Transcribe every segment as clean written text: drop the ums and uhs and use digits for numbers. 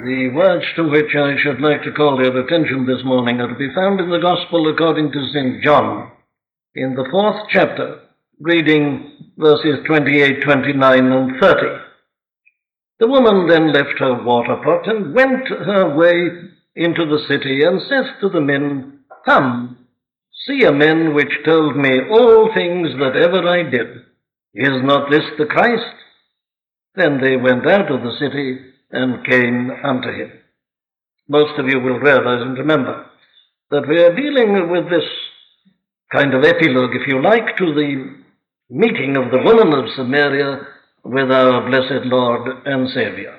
The words to which I should like to call your attention this morning are to be found in the Gospel according to St. John, in the 4th chapter, reading verses 28, 29, and 30. The woman then left her water pot and went her way into the city, and says to the men, "Come, see a man which told me all things that ever I did. Is not this the Christ?" Then they went out of the city and came unto him. Most of you will realize and remember that we are dealing with this kind of epilogue, if you like, to the meeting of the woman of Samaria with our blessed Lord and Savior.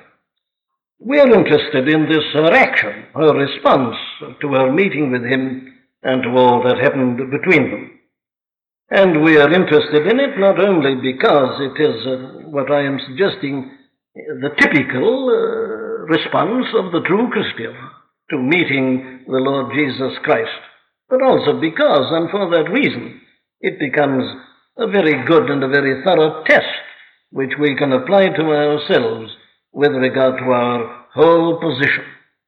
We are interested in this, her action, her response to her meeting with him and to all that happened between them. And we are interested in it not only because it is what I am suggesting, the typical response of the true Christian to meeting the Lord Jesus Christ, but also because, and for that reason, it becomes a very good and a very thorough test which we can apply to ourselves with regard to our whole position.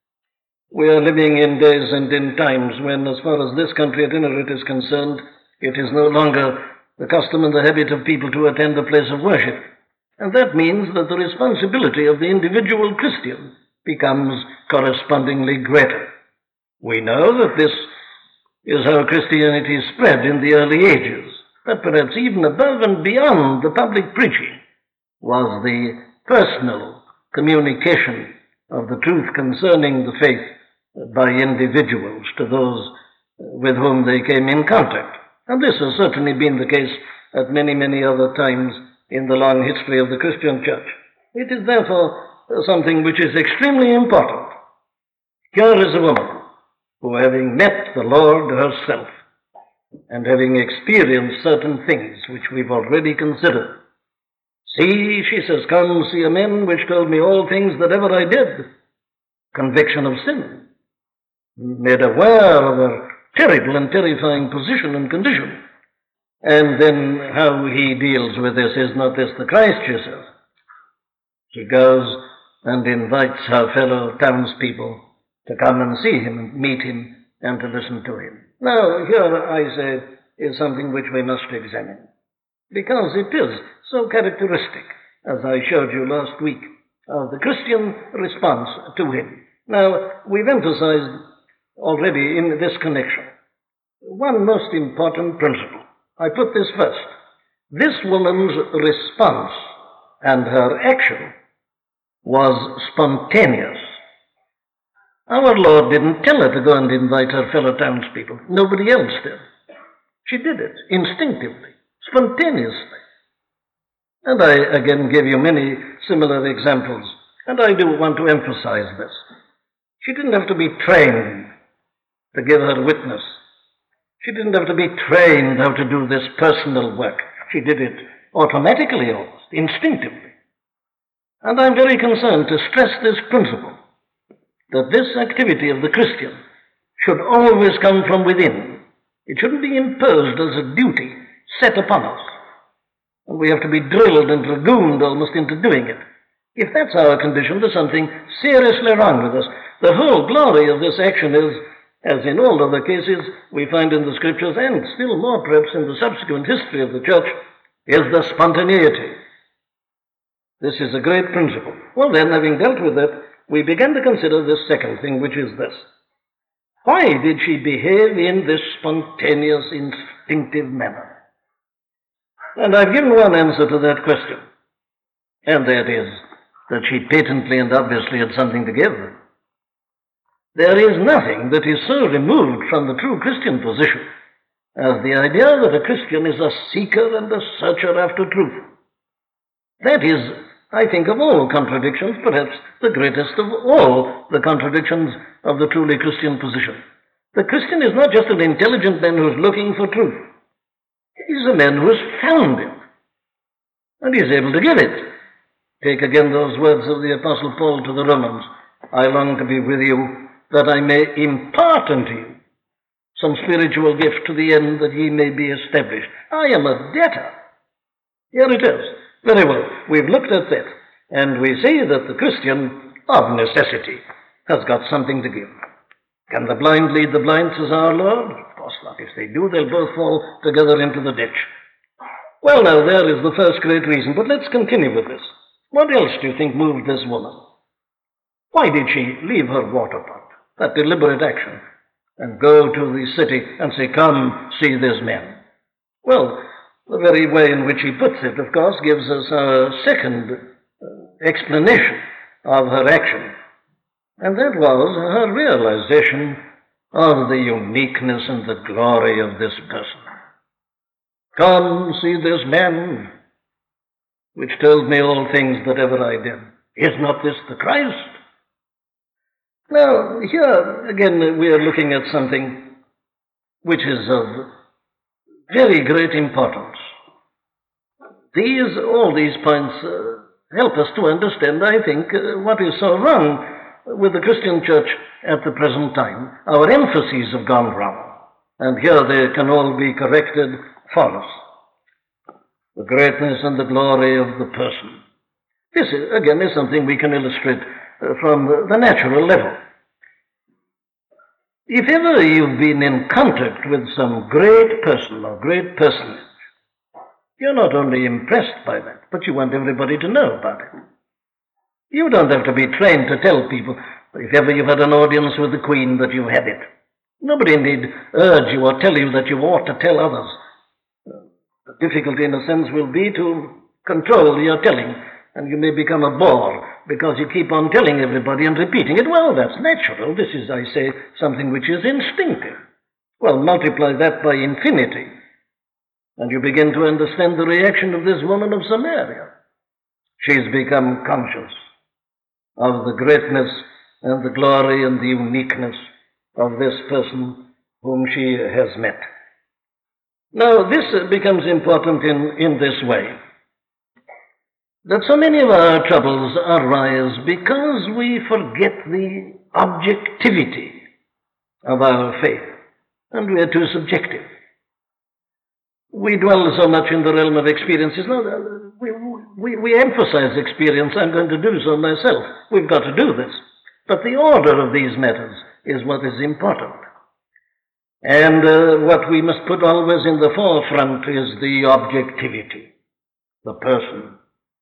We are living in days and in times when, as far as this country at any rate is concerned, it is no longer the custom and the habit of people to attend a place of worship. And that means that the responsibility of the individual Christian becomes correspondingly greater. We know that this is how Christianity spread in the early ages, but perhaps even above and beyond the public preaching was the personal communication of the truth concerning the faith by individuals to those with whom they came in contact. And this has certainly been the case at many, many other times in the long history of the Christian church. It is therefore something which is extremely important. Here is a woman who, having met the Lord herself and having experienced certain things which we've already considered, "See," she says, "come, see a man which told me all things that ever I did." Conviction of sin. Made aware of her terrible and terrifying position and condition. And then how he deals with this. "Is not this the Christ?" she says. She goes and invites her fellow townspeople to come and see him and meet him and to listen to him. Now, here, I say, is something which we must examine, because it is so characteristic, as I showed you last week, of the Christian response to him. Now, we've emphasized already in this connection one most important principle. I put this first. This woman's response and her action was spontaneous. Our Lord didn't tell her to go and invite her fellow townspeople. Nobody else did. She did it instinctively, spontaneously. And I again give you many similar examples, and I do want to emphasize this. She didn't have to be trained to give her witness. She didn't have to be trained how to do this personal work. She did it automatically, almost, instinctively. And I'm very concerned to stress this principle, that this activity of the Christian should always come from within. It shouldn't be imposed as a duty set upon us. And we have to be drilled and dragooned almost into doing it. If that's our condition, there's something seriously wrong with us. The whole glory of this action is, as in all other cases we find in the Scriptures, and still more perhaps in the subsequent history of the church, is the spontaneity. This is a great principle. Well then, having dealt with that, we begin to consider this second thing, which is this. Why did she behave in this spontaneous, instinctive manner? And I've given one answer to that question, and that is that she patently and obviously had something to give. There is nothing that is so removed from the true Christian position as the idea that a Christian is a seeker and a searcher after truth. That is, I think, of all contradictions, perhaps the greatest of all the contradictions of the truly Christian position. The Christian is not just an intelligent man who is looking for truth. He's a man who has found it, and he's able to give it. Take again those words of the Apostle Paul to the Romans, "I long to be with you, that I may impart unto you some spiritual gift to the end that ye may be established." I am a debtor. Here it is. Very well. We've looked at that, and we see that the Christian of necessity, has got something to give. Can the blind lead the blind, says our Lord? Of course not. If they do, they'll both fall together into the ditch. Well, now, there is the first great reason, but let's continue with this. What else do you think moved this woman? Why did she leave her water pot, that deliberate action, and go to the city and say, come, see this man? Well, the very way in which he puts it, of course, gives us a second explanation of her action. And that was her realization of the uniqueness and the glory of this person. Come, see this man, which told me all things that ever I did. Is not this the Christ? Now, here again we are looking at something which is of very great importance. All these points help us to understand, I think, what is so wrong with the Christian church at the present time. Our emphases have gone wrong, and here they can all be corrected for us. The greatness and the glory of the person. This, again, is something we can illustrate from the natural level. If ever you've been in contact with some great person or great personage, you're not only impressed by that, but you want everybody to know about it. You don't have to be trained to tell people, if ever you've had an audience with the Queen, that you've had it. Nobody need urge you or tell you that you ought to tell others. The difficulty, in a sense, will be to control your telling, and you may become a bore because you keep on telling everybody and repeating it. Well, that's natural. This is, I say, something which is instinctive. Well, multiply that by infinity, and you begin to understand the reaction of this woman of Samaria. She's become conscious of the greatness and the glory and the uniqueness of this person whom she has met. Now, this becomes important in this way, that so many of our troubles arise because we forget the objectivity of our faith, and we are too subjective. We dwell so much in the realm of experiences. No, we emphasize experience. I'm going to do so myself. We've got to do this. But the order of these matters is what is important. And what we must put always in the forefront is the objectivity, the person.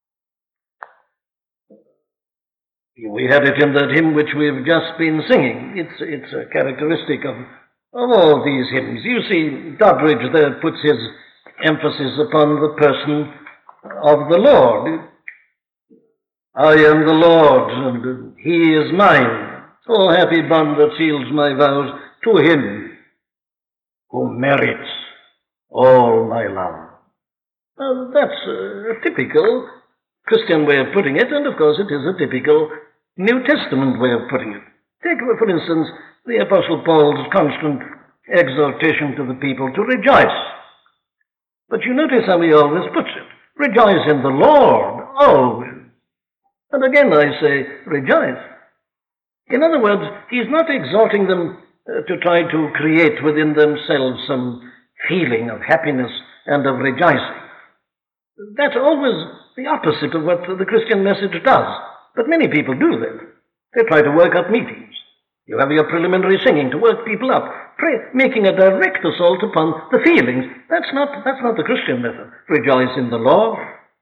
We had it in that hymn which we've just been singing. It's a characteristic of all these hymns. You see, Doddridge there puts his emphasis upon the person of the Lord. I am the Lord's, and he is mine. O happy bond that seals my vows to him who merits all my love. Now, that's a typical Christian way of putting it, and of course it is a typical New Testament way of putting it. Take, for instance, the Apostle Paul's constant exhortation to the people to rejoice. But you notice how he always puts it. Rejoice in the Lord, always. And again I say, rejoice. In other words, he's not exhorting them to try to create within themselves some feeling of happiness and of rejoicing. That's always the opposite of what the Christian message does. But many people do that. They try to work up meetings. You have your preliminary singing to work people up, making a direct assault upon the feelings. That's not the Christian method. Rejoice in the Lord.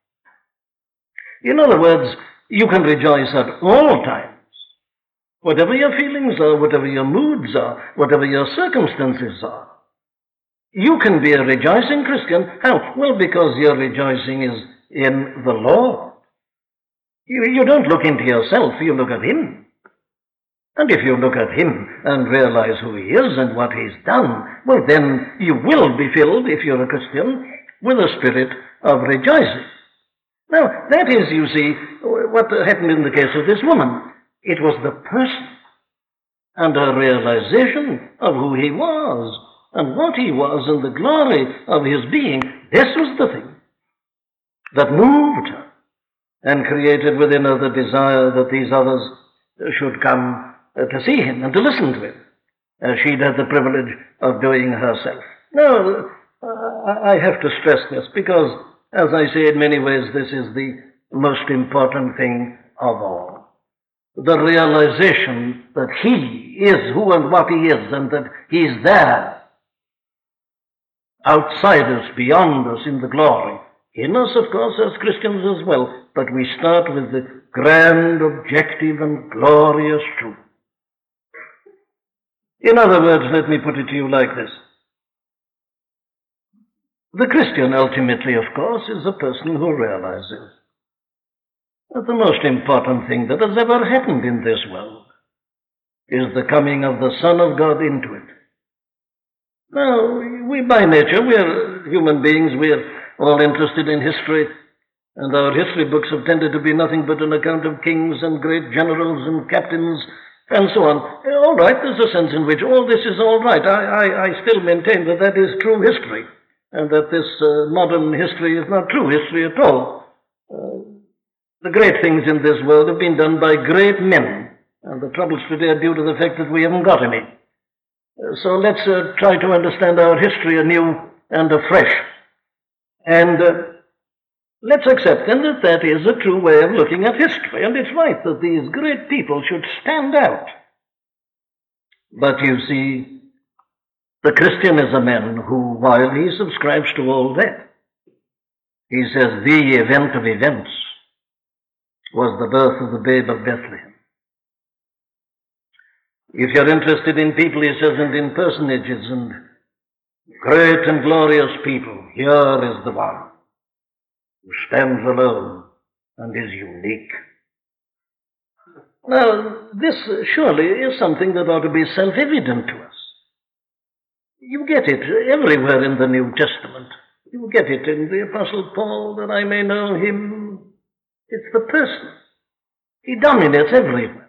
In other words, you can rejoice at all times. Whatever your feelings are, whatever your moods are, whatever your circumstances are, you can be a rejoicing Christian. How? Well, because your rejoicing is in the Lord. You don't look into yourself, you look at him. And if you look at him and realize who he is and what he's done, well, then you will be filled, if you're a Christian, with a spirit of rejoicing. Now, that is, you see, what happened in the case of this woman. It was the person and her realization of who he was and what he was and the glory of his being. This was the thing that moved her and created within her the desire that these others should come to see him and to listen to him, as she'd had the privilege of doing herself. Now, I have to stress this because, as I say, in many ways, this is the most important thing of all. the realization that He is who and what He is, and that He's there, outside us, beyond us in the glory. In us, of course, as Christians as well, but we start with the grand, objective, and glorious truth. In other words, let me put it to you like this. The Christian, ultimately, of course, is a person who realizes that the most important thing that has ever happened in this world is the coming of the Son of God into it. Now, we by nature, we're human beings, we're all interested in history, and our history books have tended to be nothing but an account of kings and great generals and captains and so on. All right, there's a sense in which all this is all right. I still maintain that that is true history, and that this modern history is not true history at all. The great things in this world have been done by great men, and the troubles today are due to the fact that we haven't got any. So let's try to understand our history anew and afresh. And let's accept then that that is a true way of looking at history, and it's right that these great people should stand out. But you see, the Christian is a man who, while he subscribes to all that, he says the event of events was the birth of the babe of Bethlehem. If you're interested in people, he says, and in personages and great and glorious people, here is the one who stands alone and is unique. Now, this surely is something that ought to be self-evident to us. You get it everywhere in the New Testament. You get it in the Apostle Paul, that I may know him. It's the person. He dominates everywhere.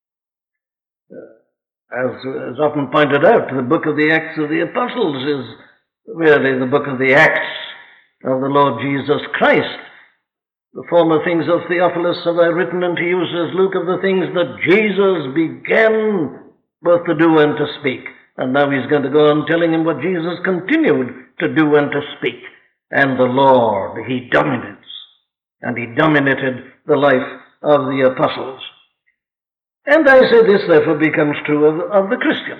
As often pointed out, the book of the Acts of the Apostles is really the book of the Acts of the Lord Jesus Christ. The former things of Theophilus have I written unto you, says Luke, of the things that Jesus began both to do and to speak. And now he's going to go on telling him what Jesus continued to do and to speak. And the Lord, He dominates. And He dominated the life of the apostles. And I say this, therefore, becomes true of the Christian.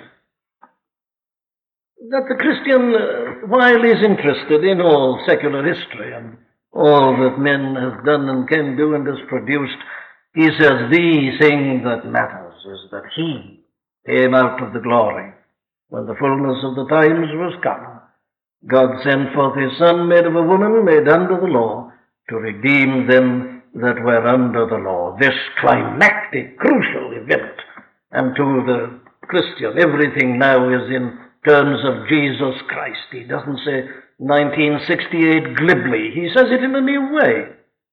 That the Christian, while he's interested in all secular history and all that men have done and can do and has produced, he says the thing that matters is that He came out of the glory when the fullness of the times was come. God sent forth His Son, made of a woman, made under the law, to redeem them that were under the law. This climactic, crucial event. And to the Christian, everything now is in terms of Jesus Christ. He doesn't say 1968 glibly. He says it in a new way.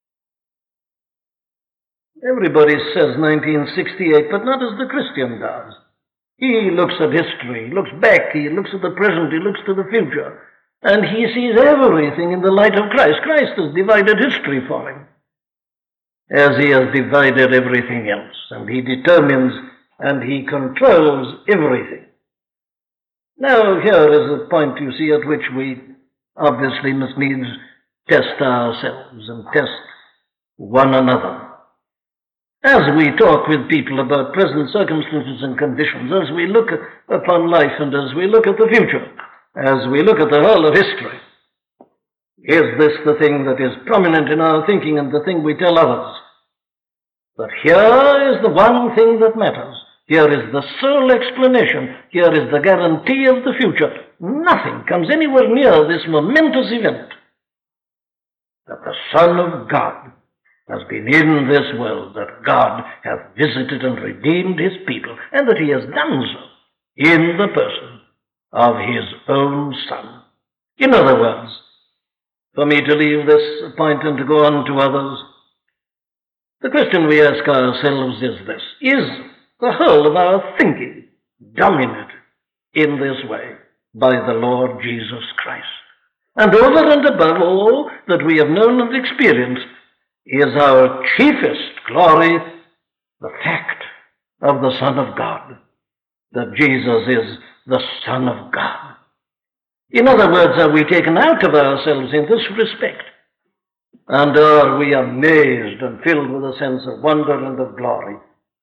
Everybody says 1968, but not as the Christian does. He looks at history, he looks back, he looks at the present, he looks to the future, and he sees everything in the light of Christ. Christ has divided history for him, as He has divided everything else, and He determines and He controls everything. Now, here is a point, you see, at which we obviously must needs test ourselves and test one another. As we talk with people about present circumstances and conditions, as we look upon life and as we look at the future, as we look at the whole of history, is this the thing that is prominent in our thinking and the thing we tell others? But here is the one thing that matters. Here is the sole explanation. Here is the guarantee of the future. Nothing comes anywhere near this momentous event. That the Son of God has been in this world, that God hath visited and redeemed His people, and that He has done so in the person of His own Son. In other words, for me to leave this point and to go on to others, the question we ask ourselves is this: is the whole of our thinking dominated in this way by the Lord Jesus Christ? And over and above all that we have known and experienced, is our chiefest glory the fact of the Son of God, that Jesus is the Son of God. In other words, are we taken out of ourselves in this respect? And are we amazed and filled with a sense of wonder and of glory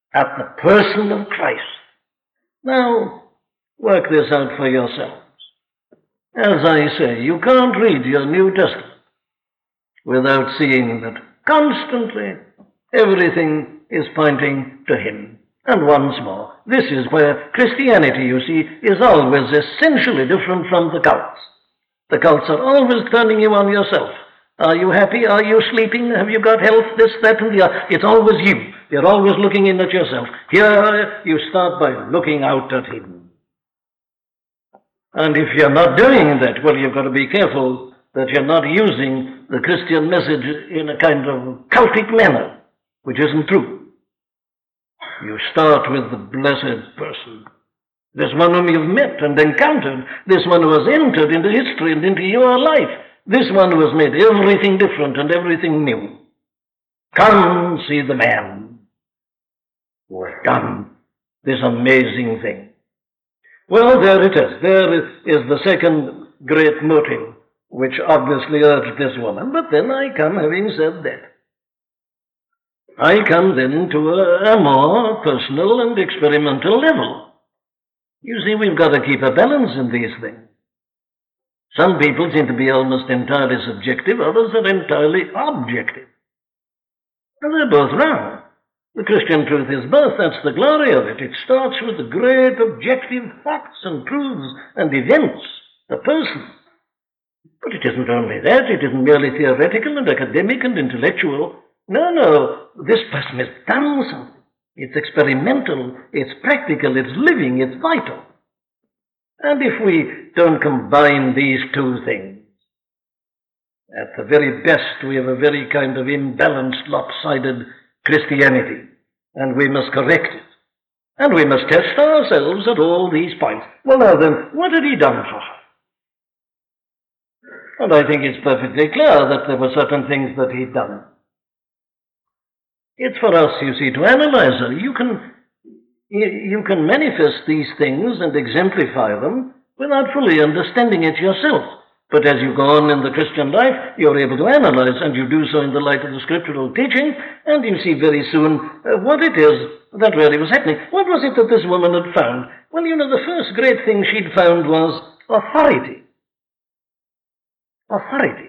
at the person of Christ. Now, work this out for yourselves. As I say, you can't read your New Testament without seeing that constantly everything is pointing to Him. And once more, this is where Christianity, you see, is always essentially different from the cults. The cults are always turning you on yourself. Are you happy? Are you sleeping? Have you got health? This, that, and the other. It's always you. You're always looking in at yourself. Here, you start by looking out at Him. And if you're not doing that, well, you've got to be careful that you're not using the Christian message in a kind of cultic manner, which isn't true. You start with the blessed person, this one whom you've met and encountered, this one who has entered into history and into your life, this one who has made everything different and everything new. Come see the man who has done this amazing thing. Well, there it is. There is the second great motive, which obviously urged this woman. But then I come, having said that, I come then to a more personal and experimental level. You see, we've got to keep a balance in these things. Some people seem to be almost entirely subjective, others are entirely objective. And they're both wrong. The Christian truth is both. That's the glory of it. It starts with the great objective facts and truths and events, the person. But it isn't only that. It isn't merely theoretical and academic and intellectual. No, this person has done something. It's experimental, it's practical, it's living, it's vital. And if we don't combine these two things, at the very best we have a very kind of imbalanced, lopsided Christianity, and we must correct it. And we must test ourselves at all these points. Well, now then, what had He done for her? And I think it's perfectly clear that there were certain things that He'd done. It's for us, you see, to analyze her. You can manifest these things and exemplify them without fully understanding it yourself. But as you go on in the Christian life, you're able to analyze, and you do so in the light of the scriptural teaching, and you see very soon what it is that really was happening. What was it that this woman had found? Well, you know, the first great thing she'd found was authority. Authority.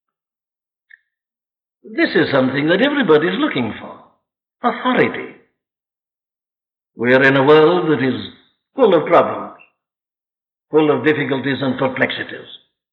This is something that everybody's looking for. Authority. We are in a world that is full of problems, full of difficulties and perplexities.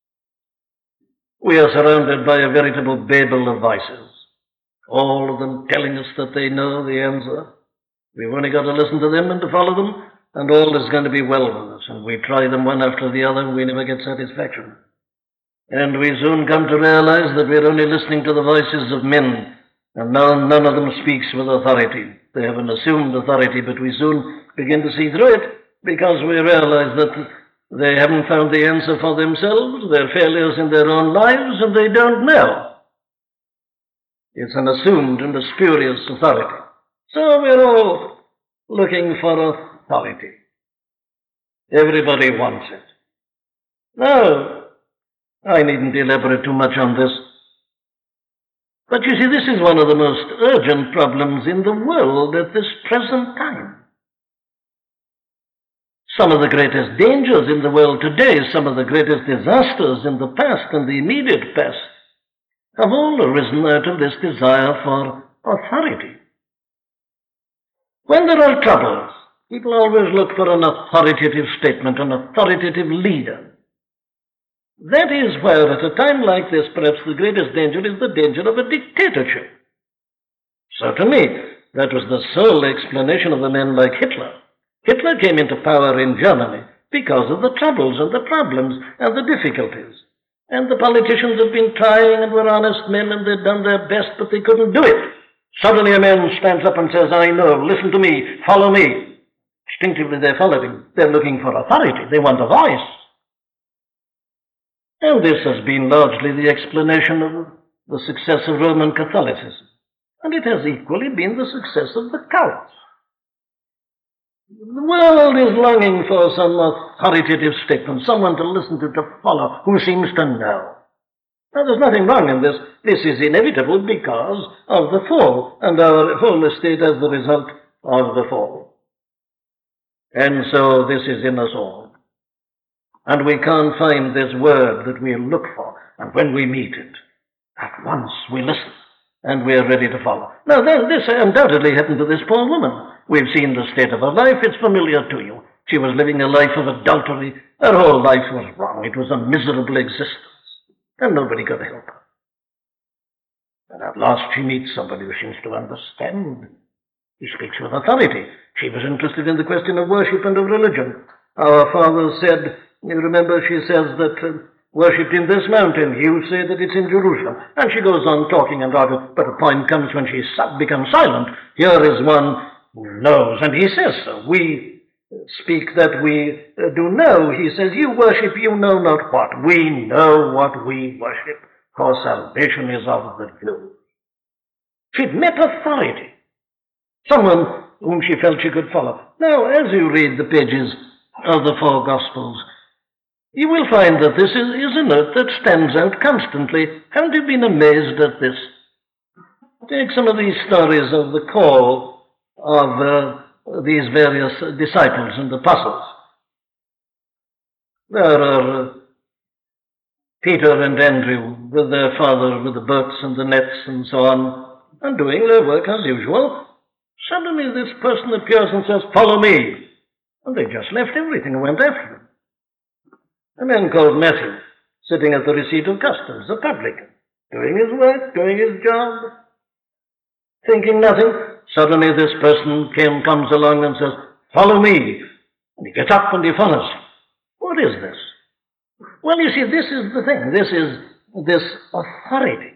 We are surrounded by a veritable babel of voices, all of them telling us that they know the answer. We've only got to listen to them and to follow them, and all is going to be well with us. And we try them one after the other, and we never get satisfaction. And we soon come to realize that we're only listening to the voices of men, and none of them speaks with authority. They have an assumed authority, but we soon begin to see through it, because we realize that they haven't found the answer for themselves, they're failures in their own lives, and they don't know. It's an assumed and a spurious authority. So we're all looking for authority. Everybody wants it. Now, I needn't elaborate too much on this. But you see, this is one of the most urgent problems in the world at this present time. Some of the greatest dangers in the world today, some of the greatest disasters in the past and the immediate past, have all arisen out of this desire for authority. When there are troubles, people always look for an authoritative statement, an authoritative leader. That is where, at a time like this, perhaps the greatest danger is the danger of a dictatorship. So to me, that was the sole explanation of a man like Hitler. Hitler came into power in Germany because of the troubles and the problems and the difficulties. And the politicians had been trying and were honest men and they'd done their best, but they couldn't do it. Suddenly a man stands up and says, I know, listen to me, follow me. Instinctively they followed him. They're looking for authority. They want a voice. And this has been largely the explanation of the success of Roman Catholicism. And it has equally been the success of the cults. The world is longing for some authoritative statement, someone to listen to follow, who seems to know. Now, there's nothing wrong in this. This is inevitable because of the fall, and our whole estate as the result of the fall. And so this is in us all. And we can't find this word that we look for. And when we meet it, at once we listen and we are ready to follow. Now then, this undoubtedly happened to this poor woman. We've seen the state of her life. It's familiar to you. She was living a life of adultery. Her whole life was wrong. It was a miserable existence. And nobody could help her. And at last she meets somebody who seems to understand. He speaks with authority. She was interested in the question of worship and of religion. Our father said, you remember, she says that worshipped in this mountain. You say that it's in Jerusalem. And she goes on talking and arguing, but a point comes when she becomes silent. Here is one who knows, and he says so. We speak that we do know. He says, you worship, you know not what. We know what we worship, for salvation is of the Jews. She'd met authority, someone whom she felt she could follow. Now, as you read the pages of the four Gospels, you will find that this is a note that stands out constantly. Haven't you been amazed at this? Take some of these stories of the call of these various disciples and apostles. There are Peter and Andrew with their father, with the boats and the nets and so on, and doing their work as usual. Suddenly this person appears and says, follow me. And they just left everything and went after him. A man called Matthew, sitting at the receipt of customs, a publican, doing his work, doing his job, thinking nothing. Suddenly this person comes along and says, follow me. And he gets up and he follows. What is this? Well, you see, this is the thing. This is this authority.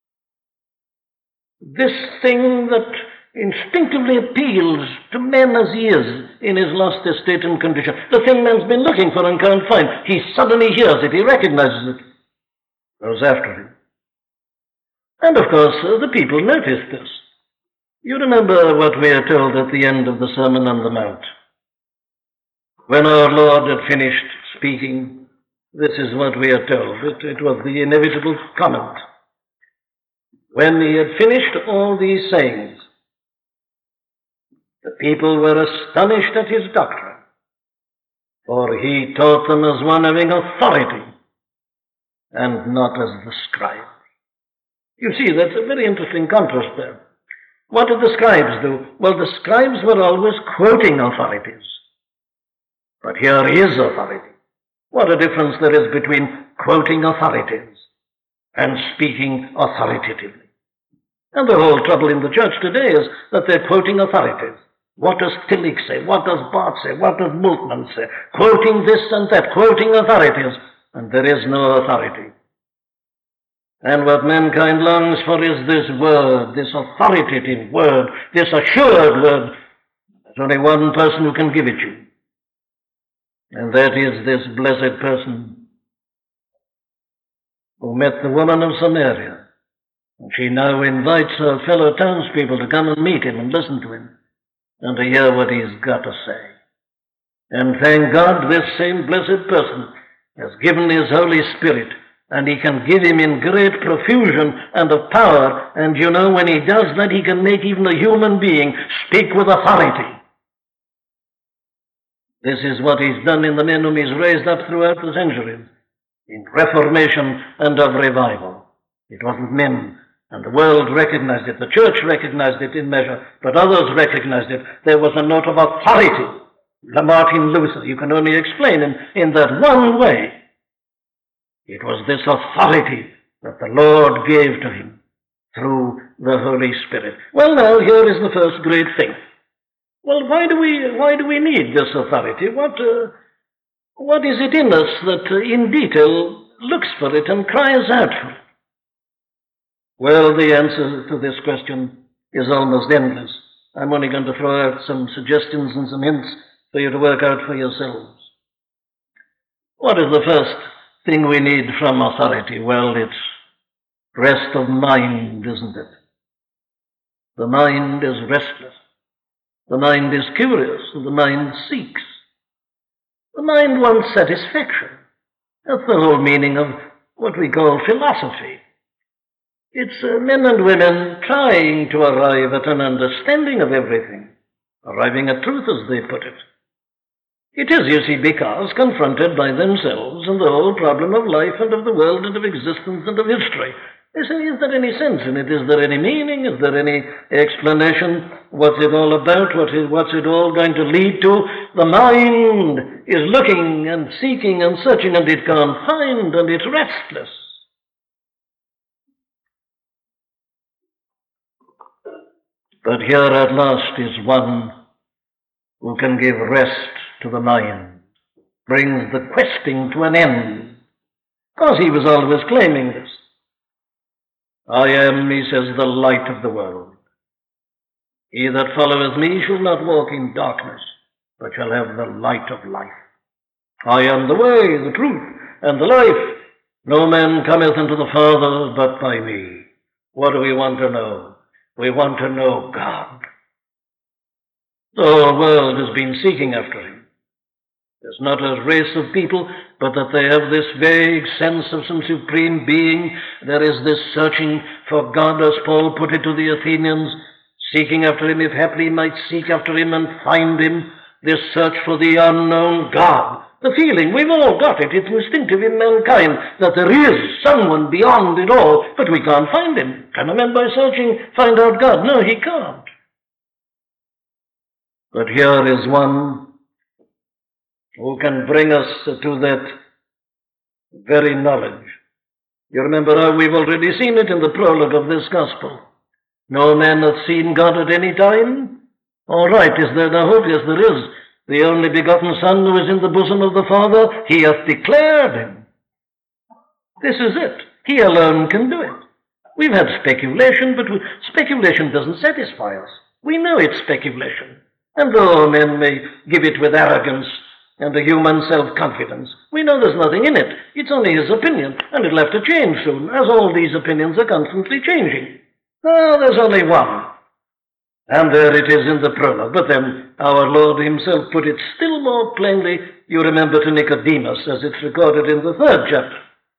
This thing that instinctively appeals to man as he is in his lost estate and condition. The thing man's been looking for and can't find. He suddenly hears it. He recognizes it. Goes after him. And of course, the people noticed this. You remember what we are told at the end of the Sermon on the Mount. When our Lord had finished speaking, this is what we are told. It was the inevitable comment. When he had finished all these sayings, the people were astonished at his doctrine, for he taught them as one having authority, and not as the scribes. You see, that's a very interesting contrast there. What did the scribes do? Well, the scribes were always quoting authorities. But here is authority. What a difference there is between quoting authorities and speaking authoritatively. And the whole trouble in the church today is that they're quoting authorities. What does Tillich say? What does Barth say? What does Moltmann say? Quoting this and that, quoting authorities, and there is no authority. And what mankind longs for is this word, this authoritative word, this assured word. There's only one person who can give it you. And that is this blessed person who met the woman of Samaria. And she now invites her fellow townspeople to come and meet him and listen to him and to hear what he's got to say. And thank God this same blessed person has given his Holy Spirit, and he can give him in great profusion and of power. And you know, when he does that, he can make even a human being speak with authority. This is what he's done in the men whom he's raised up throughout the centuries, in Reformation and of revival. It wasn't men, and the world recognized it. The church recognized it in measure, but others recognized it. There was a note of authority. Martin Luther, you can only explain in that one way. It was this authority that the Lord gave to him through the Holy Spirit. Well, now, here is the first great thing. Well, why do we need this authority? What is it in us that in detail looks for it and cries out for it? Well, the answer to this question is almost endless. I'm only going to throw out some suggestions and some hints for you to work out for yourselves. What is the first thing we need from authority? Well, it's rest of mind, isn't it? The mind is restless. The mind is curious, and the mind seeks. The mind wants satisfaction. That's the whole meaning of what we call philosophy. It's men and women trying to arrive at an understanding of everything. arriving at truth as they put it. It is, you see, because confronted by themselves and the whole problem of life and of the world and of existence and of history, they say, is there any sense in it? Is there any meaning? Is there any explanation? What's it all about? What's it all going to lead to? The mind is looking and seeking and searching, and it can't find, and it's restless. But here at last is one who can give rest to the mind, brings the questing to an end, because he was always claiming this. I am, he says, the light of the world. He that followeth me shall not walk in darkness, but shall have the light of life. I am the way, the truth, and the life. No man cometh unto the Father but by me. What do we want to know? We want to know God. The whole world has been seeking after him. There's not a race of people, but that they have this vague sense of some supreme being. There is this searching for God, as Paul put it to the Athenians, seeking after him, if haply might seek after him and find him, this search for the unknown God. The feeling, we've all got it, it's instinctive in mankind, that there is someone beyond it all, but we can't find him. Can a man by searching find out God? No, he can't. But here is one who can bring us to that very knowledge. You remember how we've already seen it in the prologue of this gospel. No man hath seen God at any time. All right, is there no hope? Yes, there is. The only begotten Son who is in the bosom of the Father, he hath declared him. This is it. He alone can do it. We've had speculation, but speculation doesn't satisfy us. We know it's speculation. And though men may give it with arrogance and a human self-confidence, we know there's nothing in it. It's only his opinion, and it'll have to change soon, as all these opinions are constantly changing. Well, there's only one. And there it is in the prologue. But then our Lord himself put it still more plainly, you remember, to Nicodemus, as it's recorded in the 3rd chapter.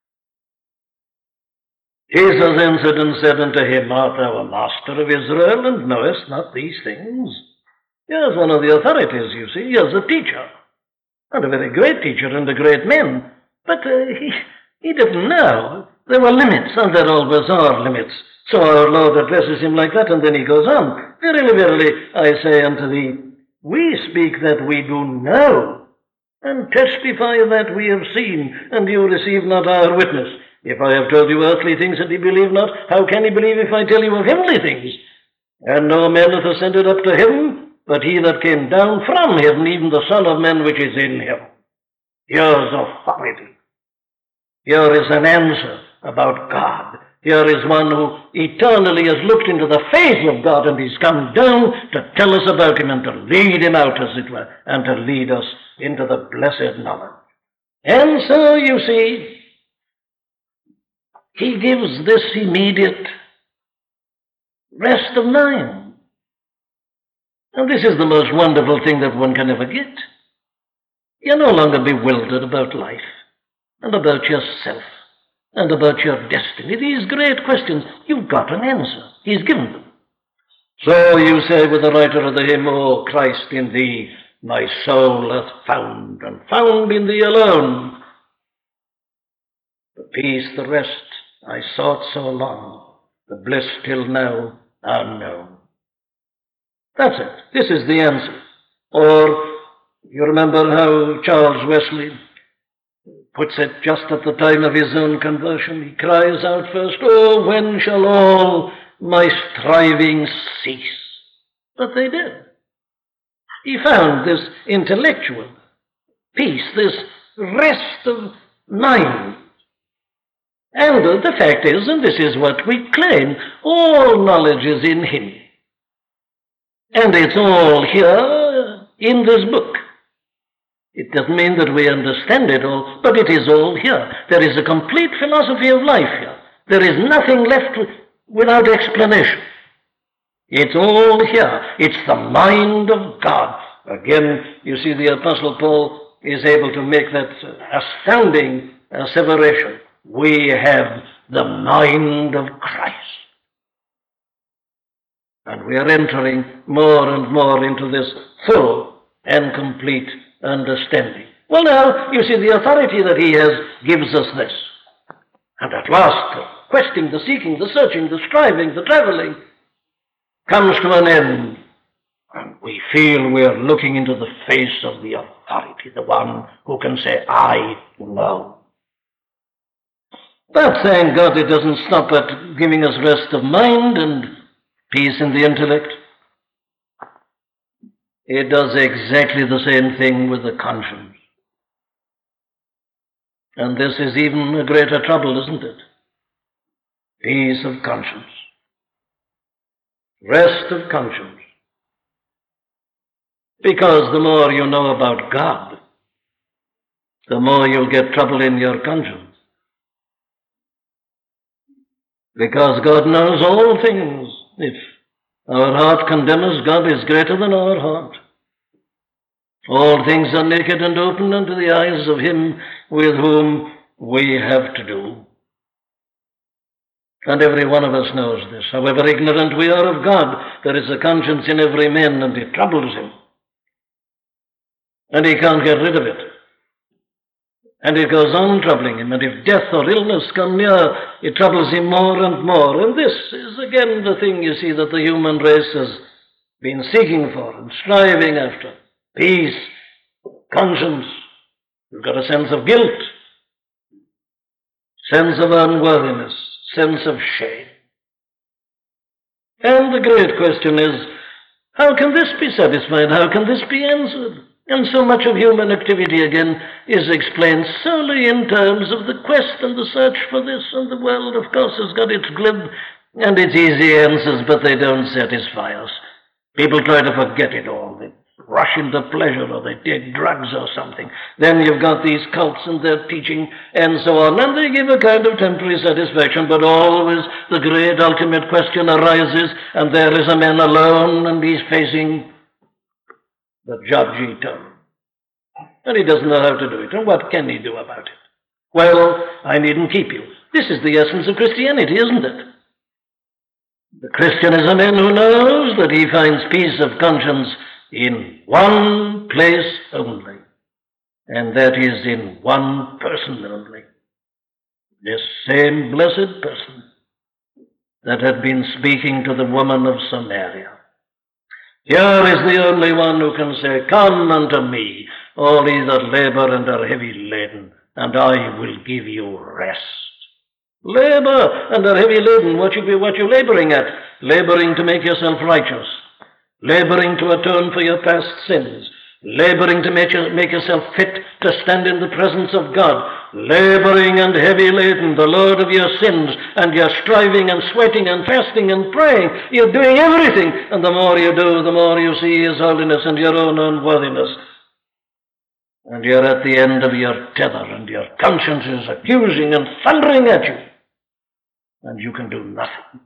Jesus answered and said unto him, Art thou a master of Israel, and knowest not these things? Here's one of the authorities, you see. Here's a teacher, and a very great teacher and a great man. But he didn't know. There were limits, and there always are limits. So our Lord addresses him like that, and then he goes on. Verily, verily, I say unto thee, we speak that we do know, and testify that we have seen, and you receive not our witness. If I have told you earthly things and ye believe not, how can ye believe if I tell you of heavenly things? And no man hath ascended up to heaven, but he that came down from heaven, even the Son of Man which is in heaven. Here's authority. Here is an answer about God. Here is one who eternally has looked into the face of God, and he's come down to tell us about him and to lead him out, as it were, and to lead us into the blessed knowledge. And so, you see, he gives this immediate rest of mind. And this is the most wonderful thing that one can ever get. You're no longer bewildered about life and about yourself and about your destiny. These great questions, you've got an answer. He's given them. So you say with the writer of the hymn, O Christ, in thee my soul hath found, and found in thee alone the peace, the rest I sought so long, the bliss till now unknown. That's it. This is the answer. Or you remember how Charles Wesley puts it just at the time of his own conversion. He cries out first, Oh, when shall all my striving cease? But they did. He found this intellectual peace, this rest of mind. And the fact is, and this is what we claim, all knowledge is in him. And it's all here in this book. It doesn't mean that we understand it all, but it is all here. There is a complete philosophy of life here. There is nothing left without explanation. It's all here. It's the mind of God. Again, you see, the Apostle Paul is able to make that astounding asseveration. We have the mind of Christ. And we are entering more and more into this full and complete understanding. Well, now, you see, the authority that he has gives us this. And at last, the questing, the seeking, the searching, the striving, the traveling comes to an end. And we feel we are looking into the face of the authority, the one who can say, I know. But thank God it doesn't stop at giving us rest of mind and peace in the intellect. It does exactly the same thing with the conscience. And this is even a greater trouble, isn't it? Peace of conscience. Rest of conscience. Because the more you know about God, the more you'll get trouble in your conscience. Because God knows all things. If our heart condemns us, God is greater than our heart. All things are naked and open unto the eyes of him with whom we have to do. And every one of us knows this. However ignorant we are of God, there is a conscience in every man, and it troubles him. And he can't get rid of it. And it goes on troubling him. And if death or illness come near, it troubles him more and more. And this is again the thing, you see, that the human race has been seeking for and striving after. Peace, conscience. You've got a sense of guilt, sense of unworthiness, sense of shame. And the great question is, how can this be satisfied? How can this be answered? And so much of human activity, again, is explained solely in terms of the quest and the search for this, and the world, of course, has got its glib and its easy answers, but they don't satisfy us. People try to forget it all. They rush into pleasure, or they take drugs or something. Then you've got these cults and their teaching and so on, and they give a kind of temporary satisfaction, but always the great ultimate question arises, and there is a man alone, and he's facing the judge eternal. And he doesn't know how to do it. And what can he do about it? Well, I needn't keep you. This is the essence of Christianity, isn't it? The Christian is a man who knows that he finds peace of conscience in one place only. And that is in one person only. This same blessed person that had been speaking to the woman of Samaria. Here is the only one who can say, come unto me, all ye that labor and are heavy laden, and I will give you rest. Labor and are heavy laden. What you laboring at? Laboring to make yourself righteous. Laboring to atone for your past sins. Laboring to make yourself fit to stand in the presence of God. Laboring and heavy laden, the load of your sins, and you're striving and sweating and fasting and praying. You're doing everything, and the more you do, the more you see his holiness and your own unworthiness. And you're at the end of your tether, and your conscience is accusing and thundering at you, and you can do nothing.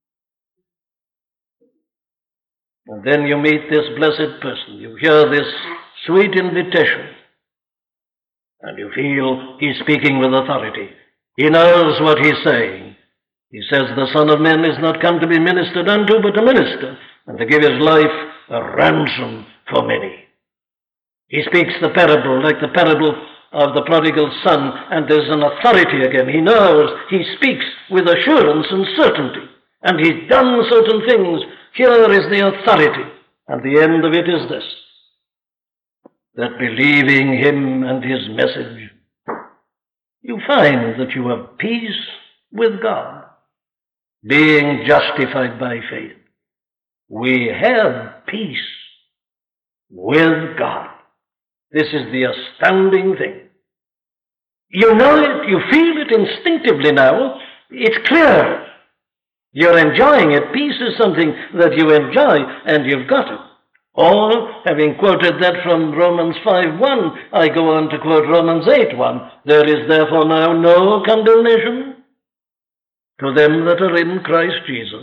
And then you meet this blessed person. You hear this sweet invitation. And you feel he's speaking with authority. He knows what he's saying. He says the Son of Man is not come to be ministered unto, but to minister, and to give his life a ransom for many. He speaks the parable like the parable of the prodigal son, and there's an authority again. He knows, he speaks with assurance and certainty, and he's done certain things. Here is the authority, and the end of it is this, that believing him and his message, you find that you have peace with God, being justified by faith. We have peace with God. This is the astounding thing. You know it, you feel it instinctively now. It's clear. You're enjoying it. Peace is something that you enjoy, and you've got it. Or, having quoted that from Romans 5:1, I go on to quote Romans 8:1. There is therefore now no condemnation to them that are in Christ Jesus.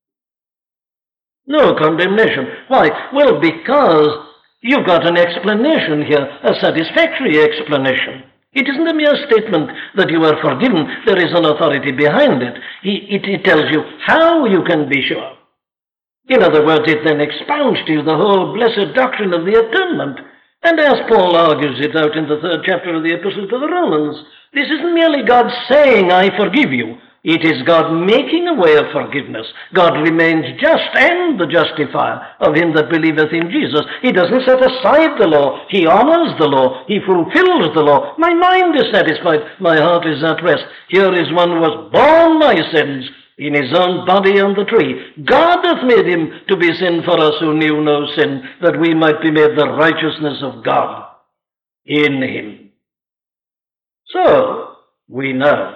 No condemnation. Why? Well, because you've got an explanation here, a satisfactory explanation. It isn't a mere statement that you are forgiven. There is an authority behind it. It tells you how you can be sure. In other words, it then expounds to you the whole blessed doctrine of the atonement. And as Paul argues it out in the 3rd chapter of the Epistle to the Romans, this isn't merely God saying, I forgive you. It is God making a way of forgiveness. God remains just and the justifier of him that believeth in Jesus. He doesn't set aside the law. He honors the law. He fulfills the law. My mind is satisfied. My heart is at rest. Here is one who was borne my sins in his own body on the tree. God hath made him to be sin for us who knew no sin, that we might be made the righteousness of God in him. So, we know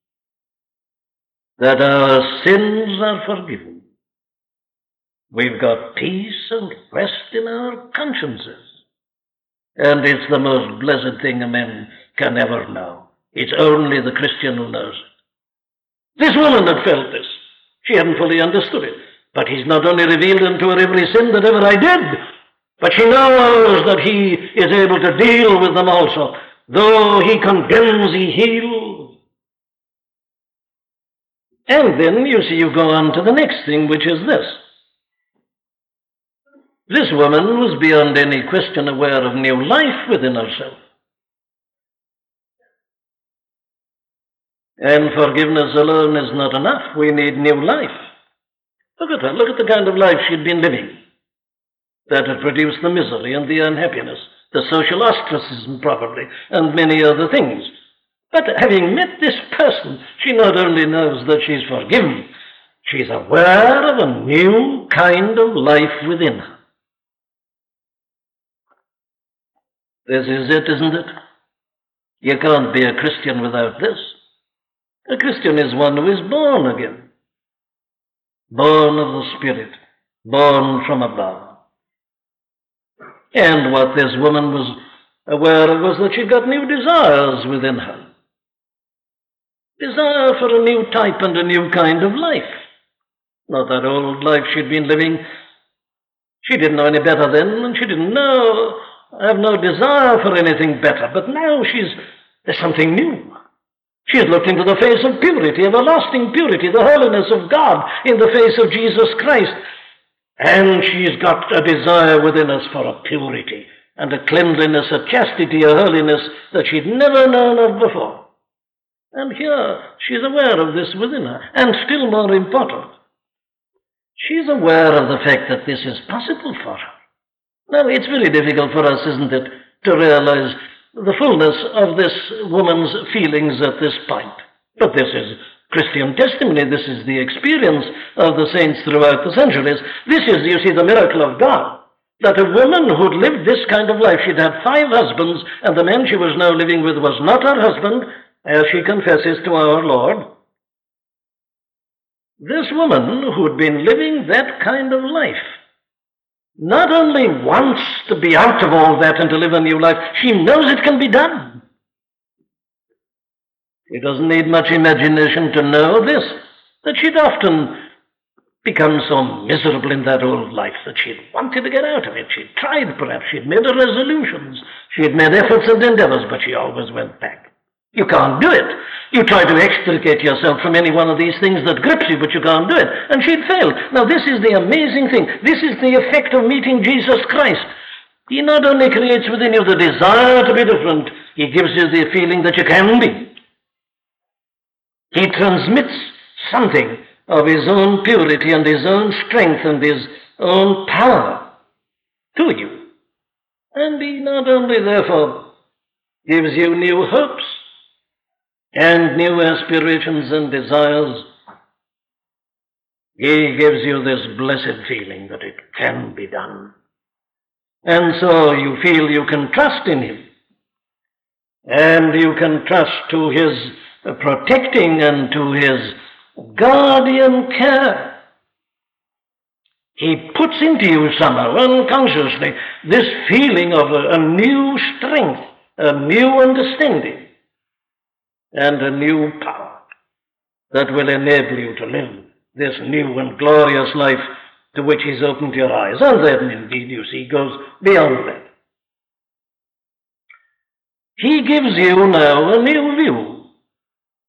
that our sins are forgiven. We've got peace and rest in our consciences. And it's the most blessed thing a man can ever know. It's only the Christian who knows it. This woman had felt this. She hadn't fully understood it. But he's not only revealed unto her every sin that ever I did, but she knows that he is able to deal with them also. Though he condemns, he heals. And then, you see, you go on to the next thing, which is this. This woman was beyond any question aware of new life within herself. And forgiveness alone is not enough. We need new life. Look at her. Look at the kind of life she'd been living. That had produced the misery and the unhappiness, the social ostracism probably, and many other things. But having met this person, she not only knows that she's forgiven, she's aware of a new kind of life within her. This is it, isn't it? You can't be a Christian without this. A Christian is one who is born again, born of the Spirit, born from above. And what this woman was aware of was that she got new desires within her. Desire for a new type and a new kind of life. Not that old life she'd been living. She didn't know any better then, and she didn't know, I have no desire for anything better. But now there's something new. She had looked into the face of purity, everlasting purity, the holiness of God in the face of Jesus Christ. And she's got a desire within us for a purity and a cleanliness, a chastity, a holiness that she'd never known of before. And here she's aware of this within her. And still more important, she's aware of the fact that this is possible for her. Now, it's very difficult for us, isn't it, to realize the fullness of this woman's feelings at this point. But this is Christian testimony. This is the experience of the saints throughout the centuries. This is, you see, the miracle of God. That a woman who'd lived this kind of life, she'd had 5 husbands, and the man she was now living with was not her husband, as she confesses to our Lord. This woman who'd been living that kind of life not only wants to be out of all that and to live a new life, she knows it can be done. It doesn't need much imagination to know this, that she'd often become so miserable in that old life that she'd wanted to get out of it. She'd tried, perhaps, she'd made her resolutions, she'd made efforts and endeavors, but she always went back. You can't do it. You try to extricate yourself from any one of these things that grips you, but you can't do it. And she'd failed. Now, this is the amazing thing. This is the effect of meeting Jesus Christ. He not only creates within you the desire to be different, he gives you the feeling that you can be. He transmits something of his own purity and his own strength and his own power to you. And he not only, therefore, gives you new hopes and new aspirations and desires, he gives you this blessed feeling that it can be done. And so you feel you can trust in him, and you can trust to his protecting and to his guardian care. He puts into you somehow, unconsciously, this feeling of a new strength, a new understanding, and a new power that will enable you to live this new and glorious life to which he's opened your eyes. And then, indeed, you see, goes beyond that. He gives you now a new view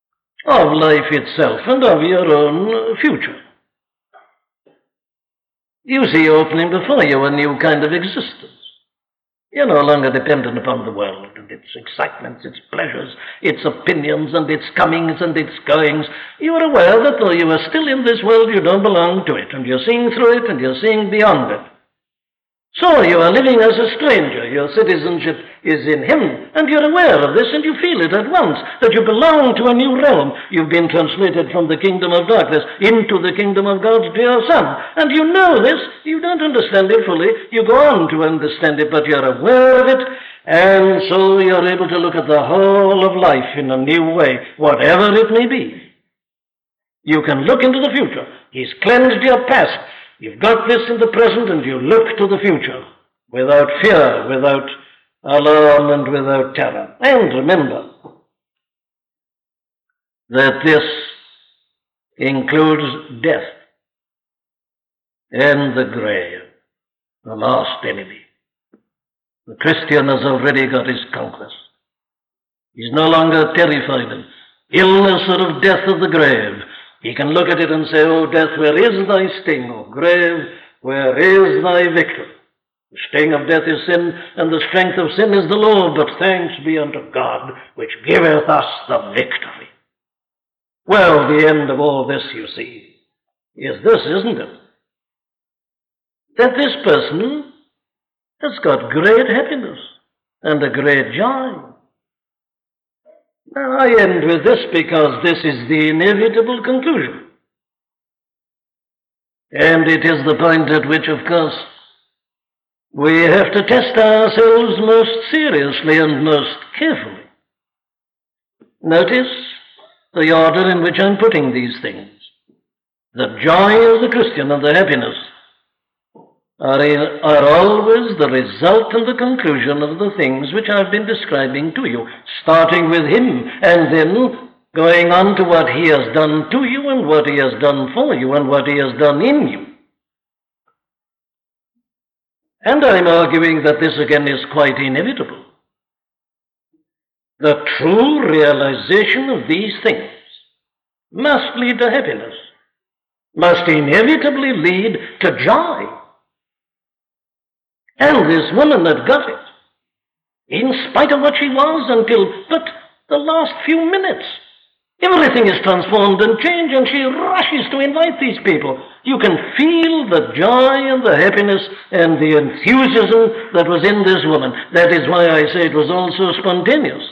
of life itself and of your own future. You see opening before you a new kind of existence. You're no longer dependent upon the world and its excitements, its pleasures, its opinions and its comings and its goings. You are aware that though you are still in this world, you don't belong to it, and you're seeing through it and you're seeing beyond it. So you are living as a stranger. Your citizenship is in him, and you're aware of this, and you feel it at once, that you belong to a new realm. You've been translated from the kingdom of darkness into the kingdom of God's dear Son. And you know this. You don't understand it fully. You go on to understand it, but you're aware of it, and so you're able to look at the whole of life in a new way, whatever it may be. You can look into the future. He's cleansed your past. You've got this in the present, and you look to the future without fear, without alarm, and without terror. And remember that this includes death and the grave, the last enemy. The Christian has already got his conquest. He's no longer terrified of illness or of death of the grave. He can look at it and say, "Oh, death, where is thy sting? Oh, grave, where is thy victory? The sting of death is sin, and the strength of sin is the law, but thanks be unto God, which giveth us the victory." Well, the end of all this, you see, is this, isn't it? That this person has got great happiness and a great joy. Now, I end with this because this is the inevitable conclusion. And it is the point at which, of course, we have to test ourselves most seriously and most carefully. Notice the order in which I'm putting these things. The joy of the Christian and the happiness are always the result and the conclusion of the things which I've been describing to you, starting with him and then going on to what he has done to you and what he has done for you and what he has done in you. And I'm arguing that this again is quite inevitable. The true realization of these things must lead to happiness, must inevitably lead to joy. And this woman had got it, in spite of what she was until but the last few minutes. Everything is transformed and changed, and she rushes to invite these people. You can feel the joy and the happiness and the enthusiasm that was in this woman. That is why I say it was all so spontaneous.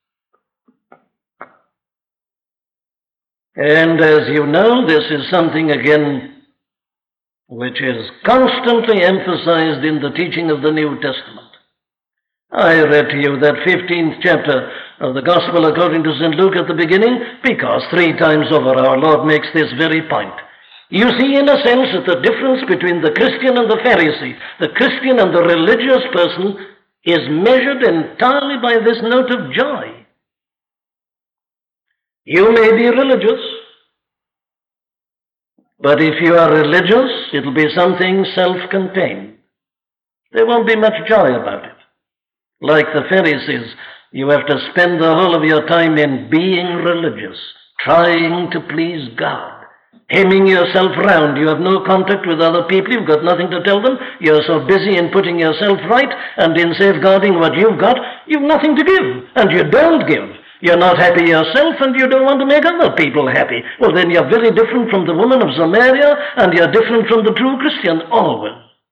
And as you know, this is something again which is constantly emphasized in the teaching of the New Testament. I read to you that 15th chapter of the Gospel according to St. Luke at the beginning, because 3 times over our Lord makes this very point. You see, in a sense, that the difference between the Christian and the Pharisee, the Christian and the religious person, is measured entirely by this note of joy. You may be religious, but if you are religious, it'll be something self-contained. There won't be much joy about it. Like the Pharisees, you have to spend the whole of your time in being religious, trying to please God, hemming yourself round. You have no contact with other people. You've got nothing to tell them. You're so busy in putting yourself right and in safeguarding what you've got, you've nothing to give, and you don't give. You're not happy yourself, and you don't want to make other people happy. Well, then you're very different from the woman of Samaria, and you're different from the true Christian, always.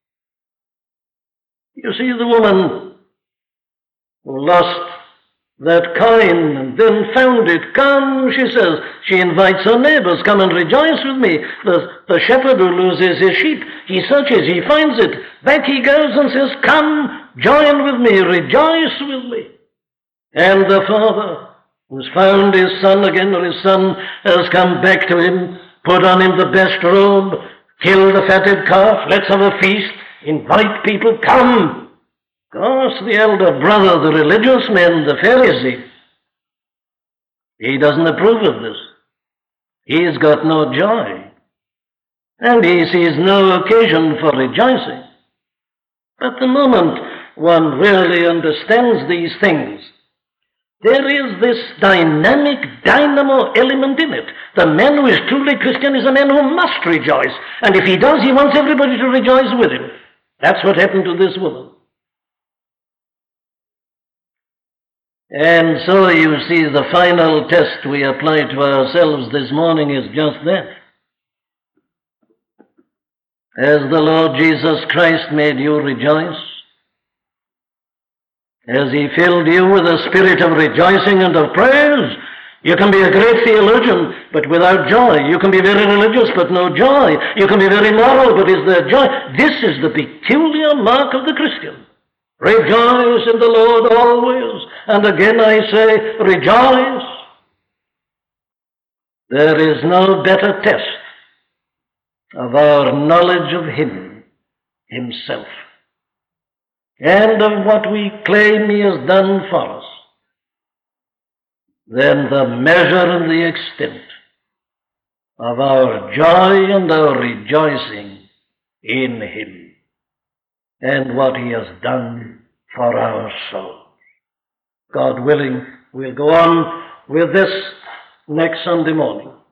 You see, the woman who lost that coin and then found it. Come, she says. She invites her neighbors. Come and rejoice with me. The shepherd who loses his sheep, he searches, he finds it. Back he goes and says, come, join with me, rejoice with me. And the father, who's found his son again, or his son has come back to him, put on him the best robe, kill the fatted calf, let's have a feast, invite people, come. Of course, the elder brother, the religious man, the Pharisee, he doesn't approve of this. He's got no joy, and he sees no occasion for rejoicing. But the moment one really understands these things, There is this dynamic dynamo element in it. The man who is truly Christian is a man who must rejoice. And if he does, he wants everybody to rejoice with him. That's what happened to this woman. And so you see, the final test we apply to ourselves this morning is just that. Has the Lord Jesus Christ made you rejoice? Has he filled you with a spirit of rejoicing and of praise? You can be a great theologian, but without joy. You can be very religious, but no joy. You can be very moral, but is there joy? This is the peculiar mark of the Christian. Rejoice in the Lord always. And again I say, rejoice. There is no better test of our knowledge of him, himself, and of what we claim he has done for us, than the measure and the extent of our joy and our rejoicing in him and what he has done for our souls. God willing, we'll go on with this next Sunday morning.